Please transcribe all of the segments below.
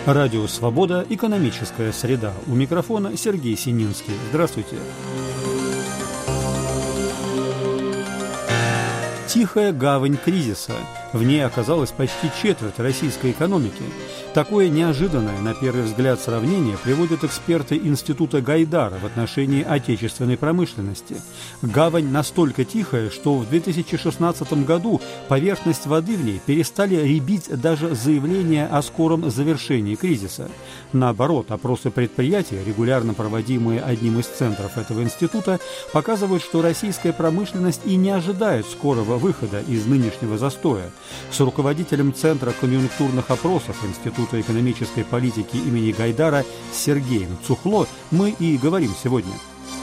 Радио «Свобода». Экономическая среда. У микрофона Сергей Сининский. Здравствуйте. Тихая гавань кризиса. В ней оказалась почти четверть российской экономики. Такое неожиданное, на первый взгляд, сравнение приводят эксперты Института Гайдара в отношении отечественной промышленности. Гавань настолько тихая, что в 2016 году поверхность воды в ней перестали рябить даже заявления о скором завершении кризиса. Наоборот, опросы предприятий, регулярно проводимые одним из центров этого института, показывают, что российская промышленность и не ожидает скорого выхода из нынешнего застоя. С руководителем Центра конъюнктурных опросов Института экономической политики имени Гайдара Сергеем Цухло мы и говорим сегодня.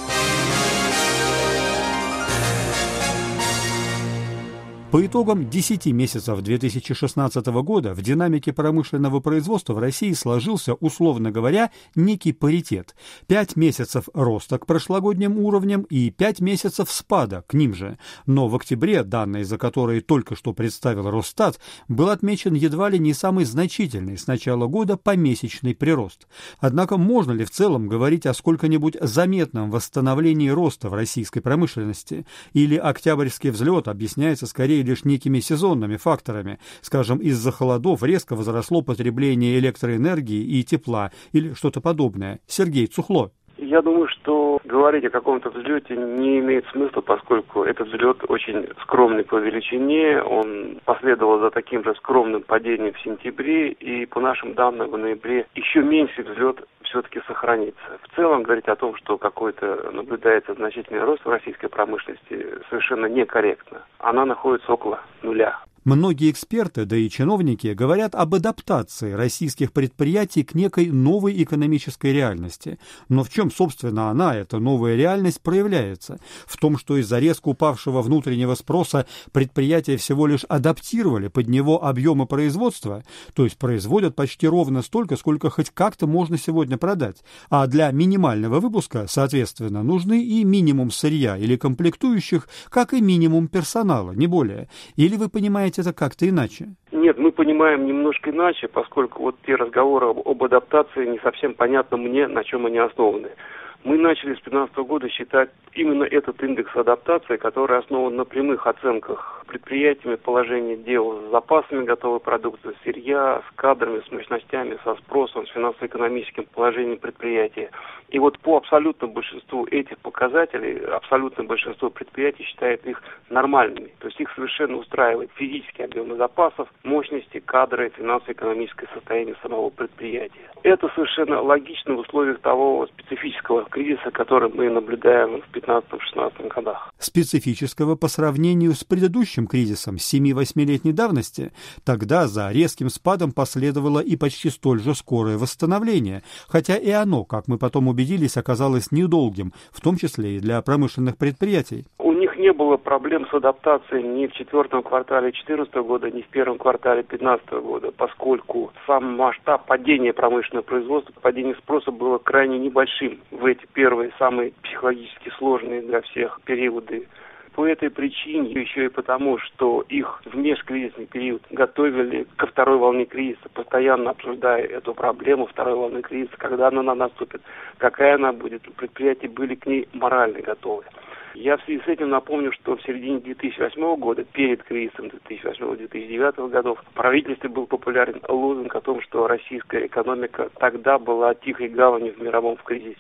По итогам 10 месяцев 2016 года в динамике промышленного производства в России сложился, условно говоря, некий паритет. 5 месяцев роста к прошлогодним уровням и 5 месяцев спада к ним же. Но в октябре, данные за которые только что представил Росстат, был отмечен едва ли не самый значительный с начала года помесячный прирост. Однако можно ли в целом говорить о сколько-нибудь заметном восстановлении роста в российской промышленности? Или октябрьский взлет объясняется скорее лишь некими сезонными факторами. Скажем, из-за холодов резко возросло потребление электроэнергии и тепла или что-то подобное. Сергей Цухло. Я думаю, что говорить о каком-то взлете не имеет смысла, поскольку этот взлет очень скромный по величине. Он последовал за таким же скромным падением в сентябре, и по нашим данным в ноябре еще меньший взлет все-таки сохранится. В целом говорить о том, что какой-то наблюдается значительный рост в российской промышленности, совершенно некорректно. Она находится около нуля. Многие эксперты, да и чиновники, говорят об адаптации российских предприятий к некой новой экономической реальности. Но в чем, собственно, она, эта новая реальность, проявляется? В том, что из-за резко упавшего внутреннего спроса предприятия всего лишь адаптировали под него объемы производства, то есть производят почти ровно столько, сколько хоть как-то можно сегодня продать. А для минимального выпуска, соответственно, нужны и минимум сырья или комплектующих, как и минимум персонала, не более. Или вы понимаете это как-то иначе? Нет, мы понимаем немножко иначе, поскольку вот те разговоры об адаптации не совсем понятно мне, на чем они основаны. Мы начали с 2015 года считать именно этот индекс адаптации, который основан на прямых оценках предприятиями положения дел с запасами готовой продукции, сырья, с кадрами, с мощностями, со спросом, с финансово-экономическим положением предприятия. И вот по абсолютному большинству этих показателей, абсолютное большинство предприятий считает их нормальными. То есть их совершенно устраивает физические объемы запасов, мощности, кадры, финансово-экономическое состояние самого предприятия. Это совершенно логично в условиях того специфического кризиса, который мы наблюдаем в 2015-2016 годах. Специфического по сравнению с предыдущим кризисом 7-8-летней давности? Тогда за резким спадом последовало и почти столь же скорое восстановление, хотя и оно, как мы потом убедились, оказалось недолгим, в том числе и для промышленных предприятий. У них не было проблем с адаптацией ни в четвертом квартале 2014 года, ни в первом квартале 2015 года, поскольку сам масштаб падения промышленного производства, падения спроса было крайне небольшим в эти первые, самые психологически сложные для всех периоды. По этой причине, еще и потому, что их в межкризисный период готовили ко второй волне кризиса, постоянно обсуждая эту проблему второй волны кризиса, когда она наступит, какая она будет, предприятия были к ней морально готовы. Я в связи с этим напомню, что в середине 2008 года, перед кризисом 2008-2009 годов, в правительстве был популярен лозунг о том, что российская экономика тогда была тихой гаванью в мировом кризисе.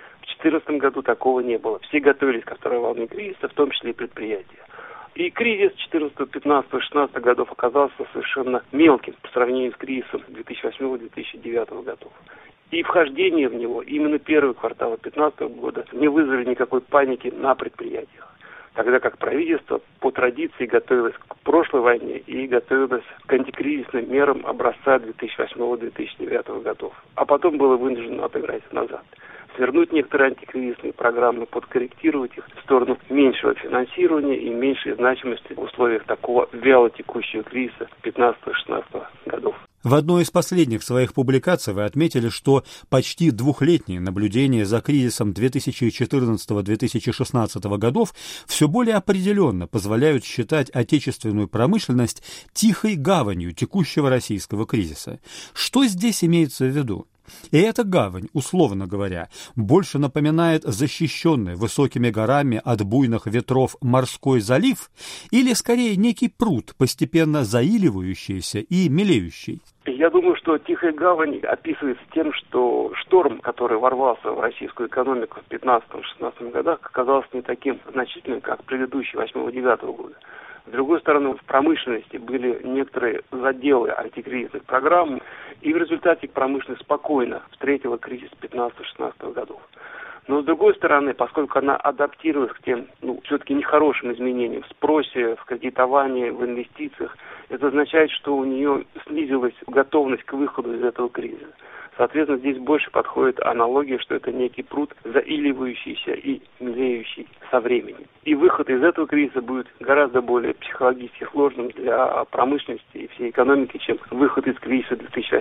В 2014 году такого не было. Все готовились ко второй волне кризиса, в том числе и предприятия. И кризис 2014, 15, 16 годов оказался совершенно мелким по сравнению с кризисом 2008-2009 годов. И вхождение в него, именно первый квартал 2015 года, не вызвали никакой паники на предприятиях. Тогда как правительство по традиции готовилось к прошлой войне и готовилось к антикризисным мерам образца 2008-2009 годов. А потом было вынуждено отыграть назад. свернуть некоторые антикризисные программы, подкорректировать их в сторону меньшего финансирования и меньшей значимости в условиях такого вялотекущего кризиса 15-16 годов. В одной из последних своих публикаций вы отметили, что почти двухлетние наблюдения за кризисом 2014-2016 годов все более определенно позволяют считать отечественную промышленность тихой гаванью текущего российского кризиса. Что здесь имеется в виду? И эта гавань, условно говоря, больше напоминает защищенный высокими горами от буйных ветров морской залив или, скорее, некий пруд, постепенно заиливающийся и мелеющий? Я думаю, что Тихая гавань описывается тем, что шторм, который ворвался в российскую экономику в 15-16 годах, оказался не таким значительным, как предыдущие 8-9 года. С другой стороны, в промышленности были некоторые заделы антикризисных программ, и в результате промышленность спокойно встретила кризис 15-16 годов. Но с другой стороны, поскольку она адаптировалась к тем, все-таки нехорошим изменениям в спросе, в кредитовании, в инвестициях, это означает, что у нее снизилась готовность к выходу из этого кризиса. Соответственно, здесь больше подходит аналогия, что это некий пруд, заиливающийся и мелеющий со временем. И выход из этого кризиса будет гораздо более психологически сложным для промышленности и всей экономики, чем выход из кризиса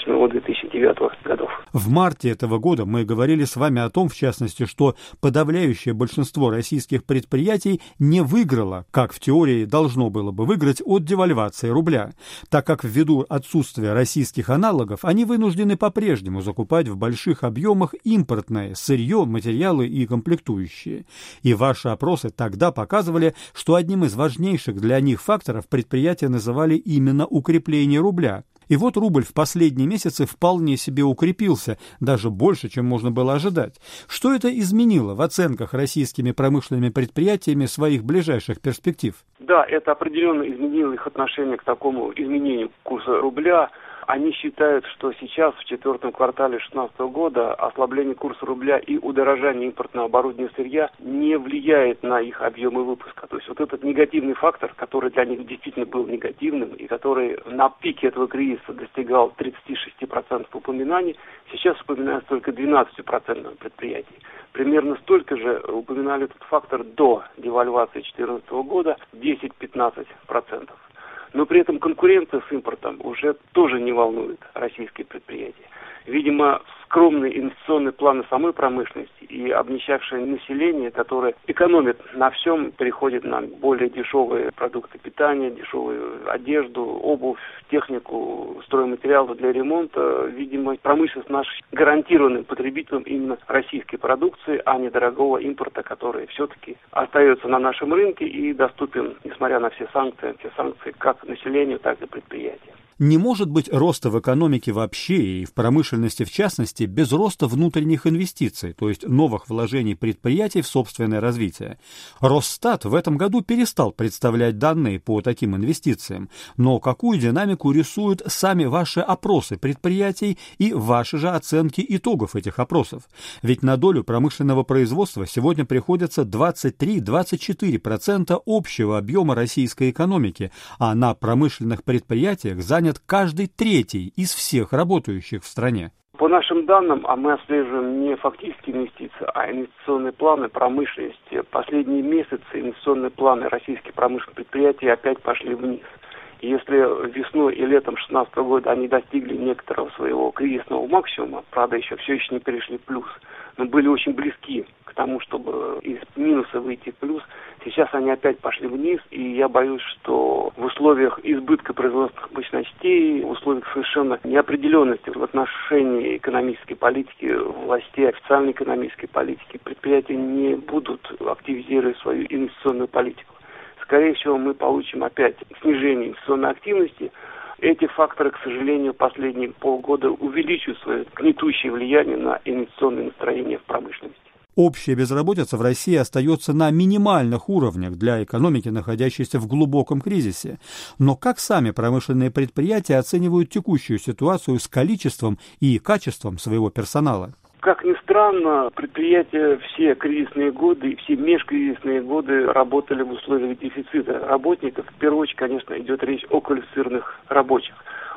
2008-2009 годов. В марте этого года мы говорили с вами о том, в частности, что подавляющее большинство российских предприятий не выиграло, как в теории должно было бы выиграть, от девальвации рубля, так как ввиду отсутствия российских аналогов они вынуждены по-прежнему закупать в больших объемах импортное сырье, материалы и комплектующие. И ваши опросы тогда показывали, что одним из важнейших для них факторов предприятия называли именно укрепление рубля. И вот рубль в последние месяцы вполне себе укрепился, даже больше, чем можно было ожидать. Что это изменило в оценках российскими промышленными предприятиями своих ближайших перспектив? Да, это определенно изменило их отношение к такому изменению курса рубля. Они считают, что сейчас, в четвертом квартале 2016 года, ослабление курса рубля и удорожание импортного оборудования сырья не влияет на их объемы выпуска. То есть вот этот негативный фактор, который для них действительно был негативным и который на пике этого кризиса достигал 36% упоминаний, сейчас упоминается только 12% предприятий. Примерно столько же упоминали этот фактор до девальвации 2014 года, 10-15%. Но при этом конкуренция с импортом уже тоже не волнует российские предприятия. Видимо, скромные инвестиционные планы самой промышленности и обнищавшее население, которое экономит на всем, переходит на более дешевые продукты питания, дешевую одежду, обувь, технику, стройматериалы для ремонта. Видимо, промышленность наша гарантированным потребителем именно российской продукции, а не дорогого импорта, который все-таки остается на нашем рынке и доступен, несмотря на все санкции как населению, так и предприятиям. Не может быть роста в экономике вообще и в промышленности в частности без роста внутренних инвестиций, то есть новых вложений предприятий в собственное развитие. Росстат в этом году перестал представлять данные по таким инвестициям, но какую динамику рисуют сами ваши опросы предприятий и ваши же оценки итогов этих опросов? Ведь на долю промышленного производства сегодня приходится 23-24% общего объема российской экономики, а на промышленных предприятиях занят каждый третий из всех работающих в стране. По нашим данным, а мы отслеживаем не фактические инвестиции, а инвестиционные планы промышленности. Последние месяцы инвестиционные планы российских промышленных предприятий опять пошли вниз. Если весной и летом 2016 года они достигли некоторого своего кризисного максимума, правда, еще не перешли в плюс, но были очень близки к тому, чтобы из минуса выйти в плюс, сейчас они опять пошли вниз, и я боюсь, что в условиях избытка производственных мощностей, в условиях совершенно неопределенности в отношении экономической политики властей, официальной экономической политики, предприятия не будут активизировать свою инвестиционную политику. Скорее всего, мы получим опять снижение инвестиционной активности. Эти факторы, к сожалению, последние полгода увеличивают свое гнетущее влияние на инвестиционные настроения в промышленности. Общая безработица в России остается на минимальных уровнях для экономики, находящейся в глубоком кризисе. Но как сами промышленные предприятия оценивают текущую ситуацию с количеством и качеством своего персонала? Как ни странно, предприятия все кризисные годы и все межкризисные годы работали в условиях дефицита работников. В первую очередь, конечно, идет речь о квалифицированных рабочих.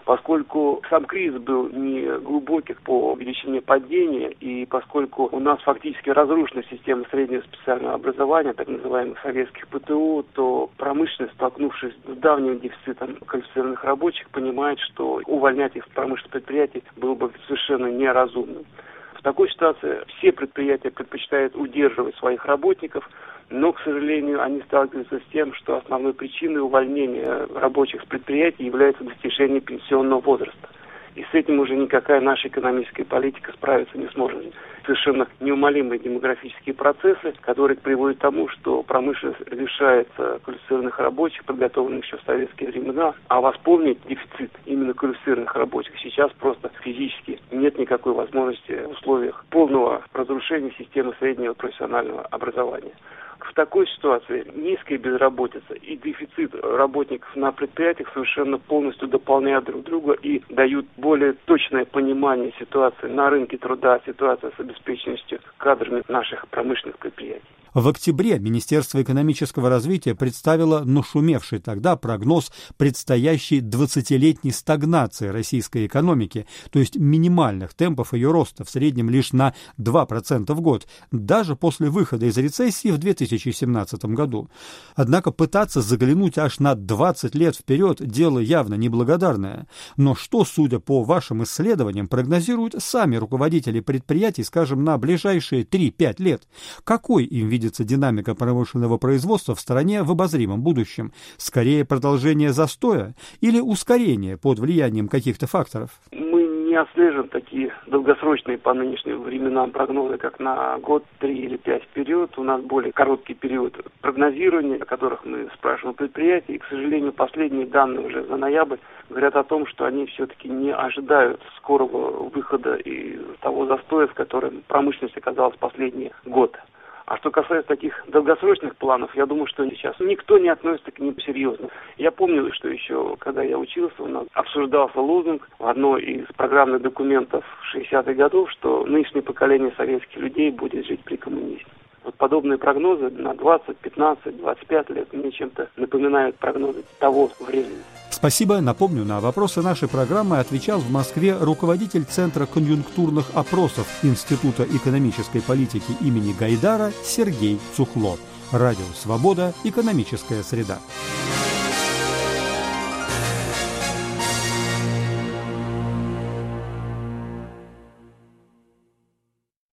Поскольку сам кризис был не глубокий по величине падения, и поскольку у нас фактически разрушена система среднего специального образования, так называемых советских ПТУ, то промышленность, столкнувшись с давним дефицитом квалифицированных рабочих, понимает, что увольнять их с промышленных предприятий было бы совершенно неразумным. В такой ситуации все предприятия предпочитают удерживать своих работников, но, к сожалению, они сталкиваются с тем, что основной причиной увольнения рабочих с предприятий является достижение пенсионного возраста. И с этим уже никакая наша экономическая политика справиться не сможет. Совершенно неумолимые демографические процессы, которые приводят к тому, что промышленность лишается квалифицированных рабочих, подготовленных еще в советские времена, а восполнить дефицит именно квалифицированных рабочих сейчас просто физически нет никакой возможности в условиях полного разрушения системы среднего профессионального образования. В такой ситуации низкая безработица и дефицит работников на предприятиях совершенно полностью дополняют друг друга и дают более точное понимание ситуации на рынке труда, ситуации с обеспеченностью кадрами наших промышленных предприятий. В октябре Министерство экономического развития представило нашумевший тогда прогноз предстоящей 20-летней стагнации российской экономики, то есть минимальных темпов ее роста в среднем лишь на 2% в год, даже после выхода из рецессии в 2017 году. Однако пытаться заглянуть аж на 20 лет вперед – дело явно неблагодарное. Но что, судя по вашим исследованиям, прогнозируют сами руководители предприятий, скажем, на ближайшие 3-5 лет? Какой им видится динамика промышленного производства в стране в обозримом будущем? Скорее продолжение застоя или ускорение под влиянием каких-то факторов? Мы не отслеживаем такие долгосрочные по нынешним временам прогнозы, как на год, 3 или 5 вперед. У нас более короткий период прогнозирования, о которых мы спрашиваем предприятий. И, к сожалению, последние данные уже за ноябрь говорят о том, что они все-таки не ожидают скорого выхода из того застоя, в котором промышленность оказалась последний год. А что касается таких долгосрочных планов, я думаю, что сейчас никто не относится к ним серьезно. Я помню, что еще, когда я учился, у нас обсуждался лозунг в одной из программных документов 60-х годов, что нынешнее поколение советских людей будет жить при коммунизме. Вот подобные прогнозы на 20, 15, 25 лет мне чем-то напоминают прогнозы того времени. Спасибо. Напомню, на вопросы нашей программы отвечал в Москве руководитель Центра конъюнктурных опросов Института экономической политики имени Гайдара Сергей Цухло. Радио «Свобода. Экономическая среда».